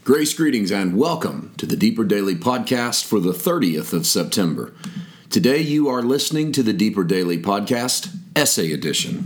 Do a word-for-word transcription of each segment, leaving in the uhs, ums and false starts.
Grace, greetings, and welcome to the Deeper Daily Podcast for the thirtieth of September. Today you are listening to the Deeper Daily Podcast, Essay Edition.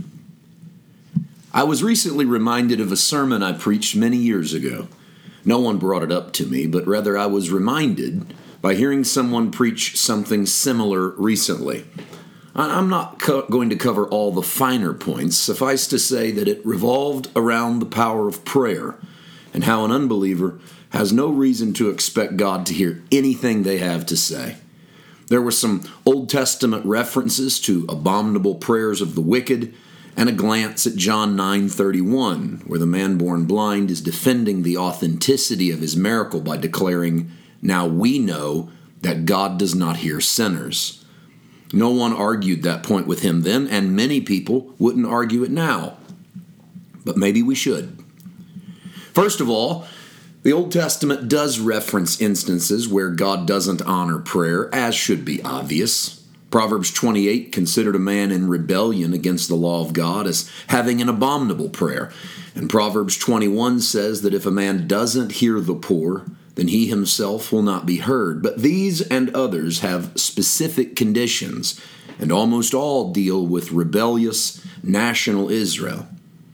I was recently reminded of a sermon I preached many years ago. No one brought it up to me, but rather I was reminded by hearing someone preach something similar recently. I'm not co- going to cover all the finer points. Suffice to say that it revolved around the power of prayer and how an unbeliever has no reason to expect God to hear anything they have to say. There were some Old Testament references to abominable prayers of the wicked and a glance at John nine thirty-one, where the man born blind is defending the authenticity of his miracle by declaring, "Now we know that God does not hear sinners." No one argued that point with him then, and many people wouldn't argue it now. But maybe we should. First of all, the Old Testament does reference instances where God doesn't honor prayer, as should be obvious. Proverbs twenty-eight considered a man in rebellion against the law of God as having an abominable prayer. And Proverbs twenty-one says that if a man doesn't hear the poor, then he himself will not be heard. But these and others have specific conditions, and almost all deal with rebellious national Israel.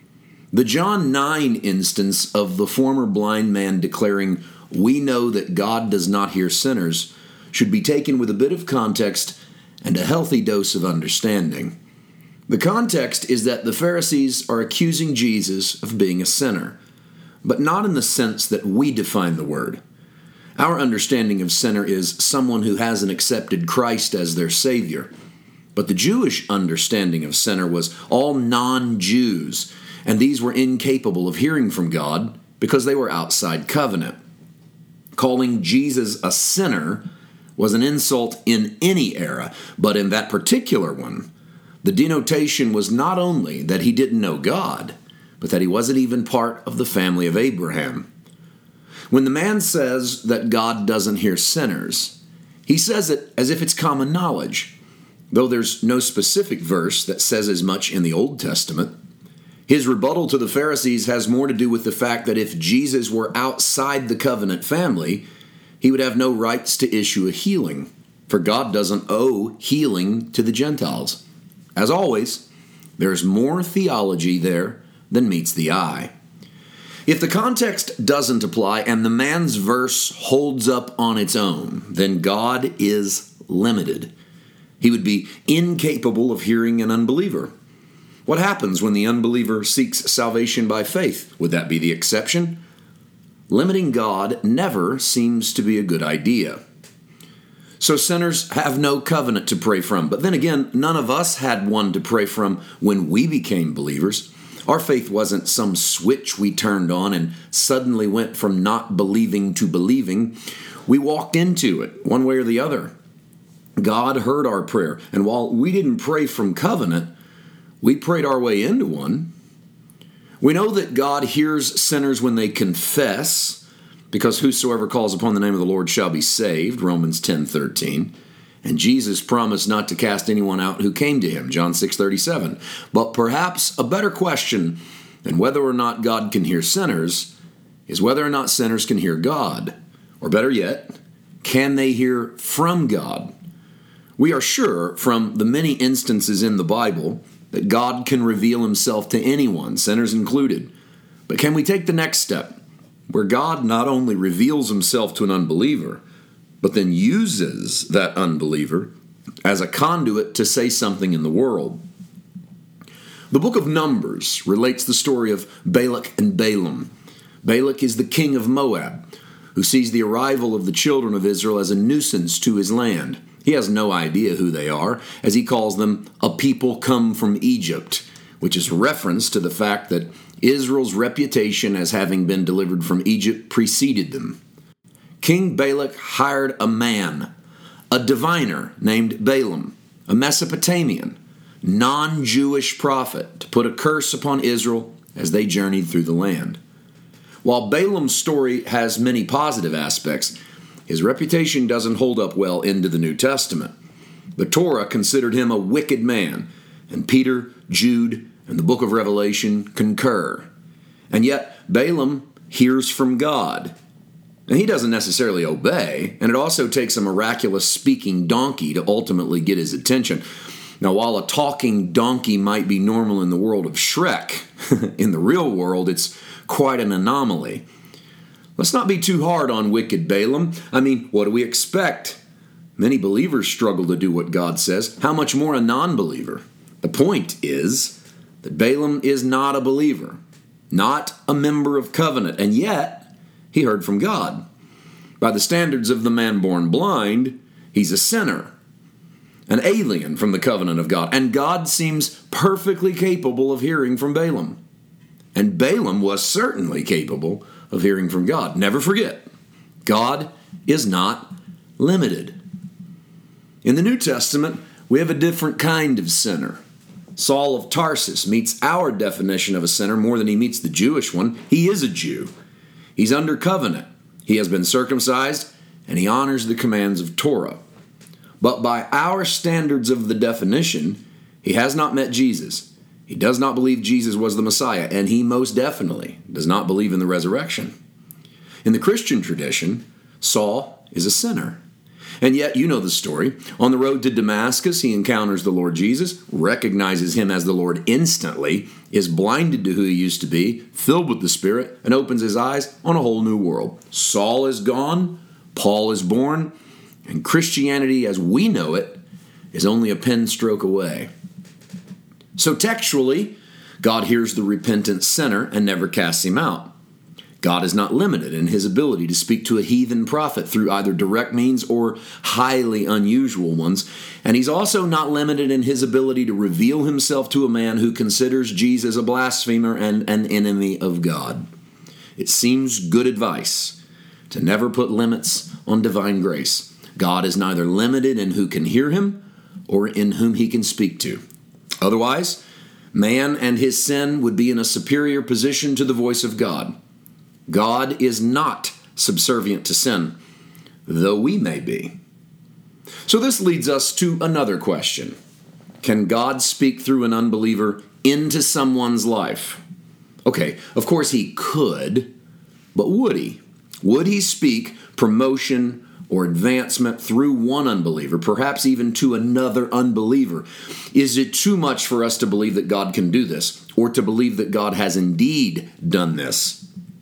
The John nine instance of the former blind man declaring, "We know that God does not hear sinners," should be taken with a bit of context and a healthy dose of understanding. The context is that the Pharisees are accusing Jesus of being a sinner, but not in the sense that we define the word. Our understanding of sinner is someone who hasn't accepted Christ as their Savior. But the Jewish understanding of sinner was all non-Jews, and these were incapable of hearing from God because they were outside covenant. Calling Jesus a sinner was an insult in any era, but in that particular one, the denotation was not only that he didn't know God, but that he wasn't even part of the family of Abraham. When the man says that God doesn't hear sinners, he says it as if it's common knowledge, though there's no specific verse that says as much in the Old Testament. His rebuttal to the Pharisees has more to do with the fact that if Jesus were outside the covenant family, he would have no rights to issue a healing, for God doesn't owe healing to the Gentiles. As always, there's more theology there than meets the eye. If the context doesn't apply and the man's verse holds up on its own, then God is limited. He would be incapable of hearing an unbeliever. What happens when the unbeliever seeks salvation by faith? Would that be the exception? Limiting God never seems to be a good idea. So sinners have no covenant to pray from. But then again, none of us had one to pray from when we became believers. Our faith wasn't some switch we turned on and suddenly went from not believing to believing. We walked into it, one way or the other. God heard our prayer, and while we didn't pray from covenant, we prayed our way into one. We know that God hears sinners when they confess, because whosoever calls upon the name of the Lord shall be saved, Romans ten thirteen. And Jesus promised not to cast anyone out who came to him, John six thirty-seven. But perhaps a better question than whether or not God can hear sinners is whether or not sinners can hear God. Or better yet, can they hear from God? We are sure from the many instances in the Bible that God can reveal himself to anyone, sinners included. But can we take the next step, where God not only reveals himself to an unbeliever, but then uses that unbeliever as a conduit to say something in the world? The book of Numbers relates the story of Balak and Balaam. Balak is the king of Moab, who sees the arrival of the children of Israel as a nuisance to his land. He has no idea who they are, as he calls them a people come from Egypt, which is a reference to the fact that Israel's reputation as having been delivered from Egypt preceded them. King Balak hired a man, a diviner named Balaam, a Mesopotamian, non-Jewish prophet, to put a curse upon Israel as they journeyed through the land. While Balaam's story has many positive aspects, his reputation doesn't hold up well into the New Testament. The Torah considered him a wicked man, and Peter, Jude, and the book of Revelation concur. And yet, Balaam hears from God. And he doesn't necessarily obey, and it also takes a miraculous speaking donkey to ultimately get his attention. Now, while a talking donkey might be normal in the world of Shrek, in the real world, it's quite an anomaly. Let's not be too hard on wicked Balaam. I mean, what do we expect? Many believers struggle to do what God says. How much more a non-believer? The point is that Balaam is not a believer, not a member of covenant, and yet he heard from God. By the standards of the man born blind, he's a sinner, an alien from the covenant of God, and God seems perfectly capable of hearing from Balaam. And Balaam was certainly capable of hearing from God. Never forget, God is not limited. In the New Testament, we have a different kind of sinner. Saul of Tarsus meets our definition of a sinner more than he meets the Jewish one. He is a Jew. He's under covenant. He has been circumcised, and he honors the commands of Torah. But by our standards of the definition, he has not met Jesus. He does not believe Jesus was the Messiah, and he most definitely does not believe in the resurrection. In the Christian tradition, Saul is a sinner. And yet, you know the story. On the road to Damascus, he encounters the Lord Jesus, recognizes him as the Lord instantly, is blinded to who he used to be, filled with the Spirit, and opens his eyes on a whole new world. Saul is gone, Paul is born, and Christianity as we know it is only a pen stroke away. So textually, God hears the repentant sinner and never casts him out. God is not limited in his ability to speak to a heathen prophet through either direct means or highly unusual ones. And he's also not limited in his ability to reveal himself to a man who considers Jesus a blasphemer and an enemy of God. It seems good advice to never put limits on divine grace. God is neither limited in who can hear him or in whom he can speak to. Otherwise, man and his sin would be in a superior position to the voice of God. God is not subservient to sin, though we may be. So this leads us to another question. Can God speak through an unbeliever into someone's life? Okay, of course he could, but would he? Would he speak promotion or advancement through one unbeliever, perhaps even to another unbeliever? Is it too much for us to believe that God can do this, or to believe that God has indeed done this?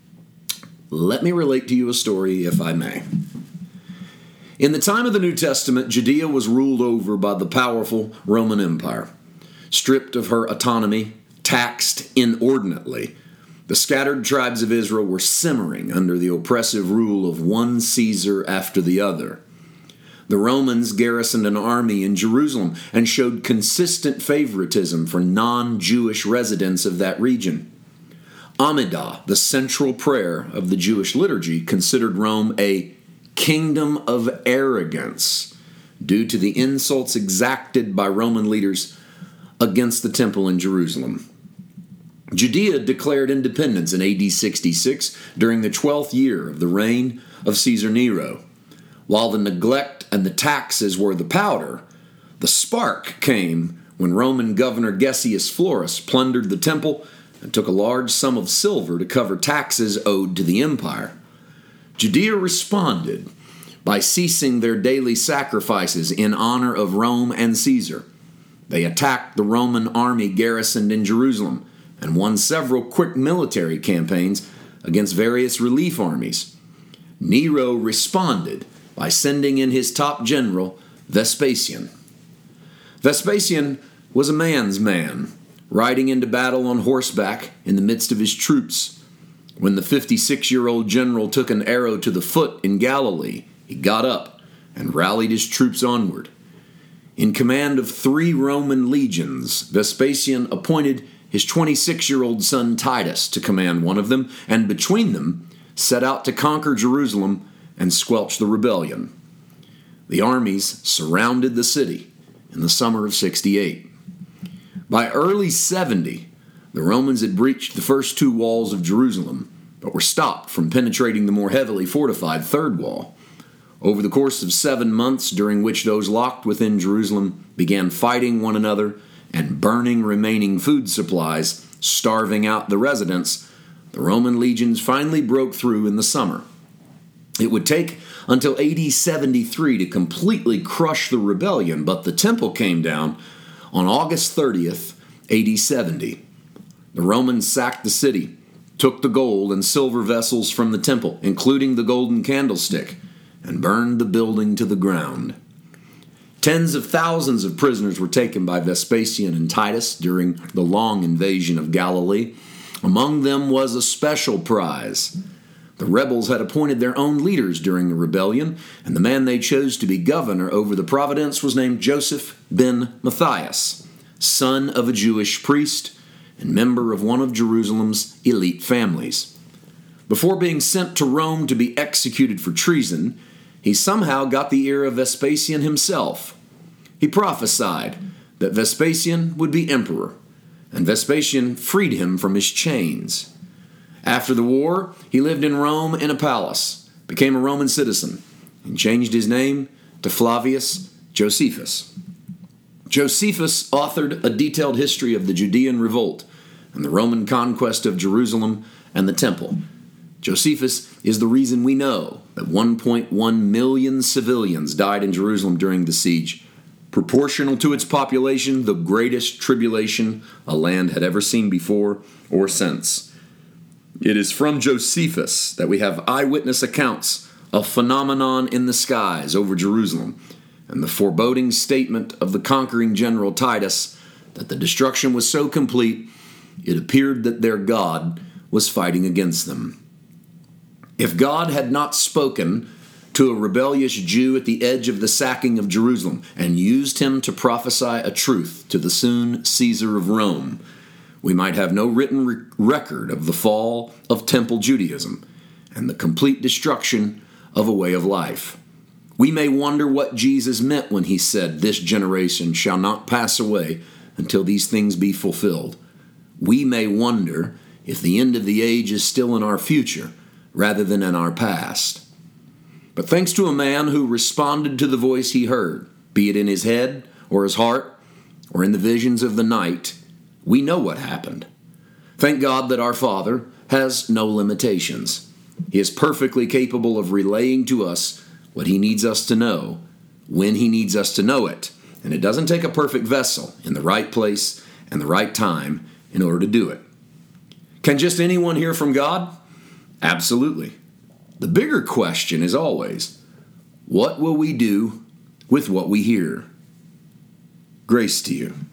Let me relate to you a story, if I may. In the time of the New Testament, Judea was ruled over by the powerful Roman Empire. Stripped of her autonomy, taxed inordinately, the scattered tribes of Israel were simmering under the oppressive rule of one Caesar after the other. The Romans garrisoned an army in Jerusalem and showed consistent favoritism for non-Jewish residents of that region. Amidah, the central prayer of the Jewish liturgy, considered Rome a kingdom of arrogance due to the insults exacted by Roman leaders against the temple in Jerusalem. Judea declared independence in A D sixty-six during the twelfth year of the reign of Caesar Nero. While the neglect and the taxes were the powder, the spark came when Roman governor Gessius Florus plundered the temple and took a large sum of silver to cover taxes owed to the empire. Judea responded by ceasing their daily sacrifices in honor of Rome and Caesar. They attacked the Roman army garrisoned in Jerusalem and won several quick military campaigns against various relief armies. Nero responded by sending in his top general, Vespasian. Vespasian was a man's man, riding into battle on horseback in the midst of his troops. When the fifty-six-year-old general took an arrow to the foot in Galilee, he got up and rallied his troops onward. In command of three Roman legions, Vespasian appointed his twenty-six-year-old son Titus to command one of them, and between them set out to conquer Jerusalem and squelch the rebellion. The armies surrounded the city in the summer of sixty-eight. By early seventy, the Romans had breached the first two walls of Jerusalem, but were stopped from penetrating the more heavily fortified third wall. Over the course of seven months, during which those locked within Jerusalem began fighting one another and burning remaining food supplies, starving out the residents, the Roman legions finally broke through in the summer. It would take until A D seventy-three to completely crush the rebellion, but the temple came down on August thirtieth, A D seventy. The Romans sacked the city, took the gold and silver vessels from the temple, including the golden candlestick, and burned the building to the ground. Tens of thousands of prisoners were taken by Vespasian and Titus during the long invasion of Galilee. Among them was a special prize. The rebels had appointed their own leaders during the rebellion, and the man they chose to be governor over the province was named Joseph ben Matthias, son of a Jewish priest and member of one of Jerusalem's elite families. Before being sent to Rome to be executed for treason, he somehow got the ear of Vespasian himself. He prophesied that Vespasian would be emperor, and Vespasian freed him from his chains. After the war, he lived in Rome in a palace, became a Roman citizen, and changed his name to Flavius Josephus. Josephus authored a detailed history of the Judean revolt and the Roman conquest of Jerusalem and the temple. Josephus is the reason we know that one point one million civilians died in Jerusalem during the siege, proportional to its population, the greatest tribulation a land had ever seen before or since. It is from Josephus that we have eyewitness accounts of phenomenon in the skies over Jerusalem and the foreboding statement of the conquering general Titus that the destruction was so complete it appeared that their God was fighting against them. If God had not spoken to a rebellious Jew at the edge of the sacking of Jerusalem and used him to prophesy a truth to the soon Caesar of Rome, we might have no written re- record of the fall of Temple Judaism and the complete destruction of a way of life. We may wonder what Jesus meant when he said, "This generation shall not pass away until these things be fulfilled." We may wonder if the end of the age is still in our future rather than in our past. But thanks to a man who responded to the voice he heard, be it in his head or his heart or in the visions of the night, we know what happened. Thank God that our Father has no limitations. He is perfectly capable of relaying to us what he needs us to know, when he needs us to know it. And it doesn't take a perfect vessel in the right place and the right time in order to do it. Can just anyone hear from God? Absolutely. The bigger question is always, what will we do with what we hear? Grace to you.